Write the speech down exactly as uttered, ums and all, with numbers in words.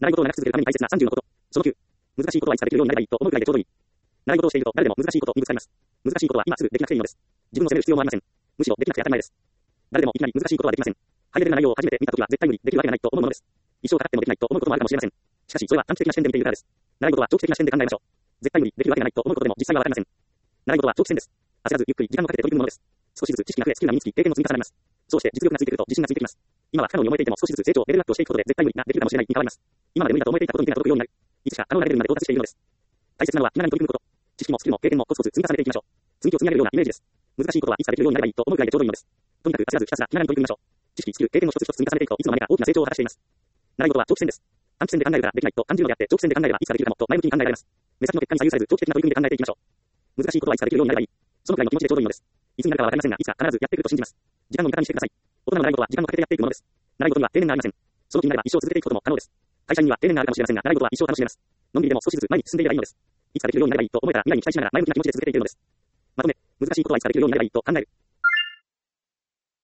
習い事を長く続けるために大切なさんじゅうのこと。そのきゅう。難しいことはいつかできるようになればいいと思うくらいでちょうどいい。習い事をしていると誰でも難しいことにぶつかります。難しいことは今すぐできなくていいのです。自分を責める必要もありません。むしろできなくて当たり前です。誰でもいきなり難しいことはできません。ハイレベルな内容を初めて見たときは絶対無理できるわけがないと思うものです。一生かかってもできないと思うこともあるかもしれません。しかしそれは短期的な視点で見ているからです。習い事は長期的な視点で考えましょう。絶対無理できるわけがないと思うことでも実際はわかりません。習い事は長期戦です。焦らずゆっくり時間をかけて取り組むものです。少しずつ知識が増え、スキルが身につき、経験も積み重なります。そうして実力がついてくると自信がついてきます。今は不可能に思えていても少しずつ成長、レベルアップをしていくことで絶対無理ができるかもしれないに変わります。今まで無理だと思えていたことに手が届くようになる。いつしか可能なレベルまで到達しているのです。大切なのは気長に取り組むこと。知識もスキルも経験もコツコツ積み重ねていきましょう。積み木を積み上げるようなイメージです。難しいことはいつかできるようになればいいと思うくらいでちょうどいいのです。とにかく焦らずひたすら気長に取り組みましょう。知識、スキル、経験を一つ一つ積み重ねていくといつの間にか大きな成長を果たしています。習い事は長期戦です。短期戦で考えるからできないと感じるのであって、長期戦で考えればいつかできるかもと前向きに考えられます。目先の結果に左右されず長期的な取り組みで考えていきましょう。難しいことはいつかできるようになればいい。そのくらいの気持ちでちょうどいいのです。いつになるかはわかりませんが、いつか必ずやってくると信じます。時間の味方にしてください。大人の習い事は時間をかけてやっていくものです。習い事には定年がありません。その気になれば一生続けていくことも可能です。会社員には定年があるかもしれませんが、習い事は一生楽しめます。のんびりでも少しずつ前に進んでいればいいのです。いつかできるようになればいいと思えたら未来に期待しながら前向きな気持ちで続けていけるのです。まとめ、難しいことはいつかできるようになればいいと考える。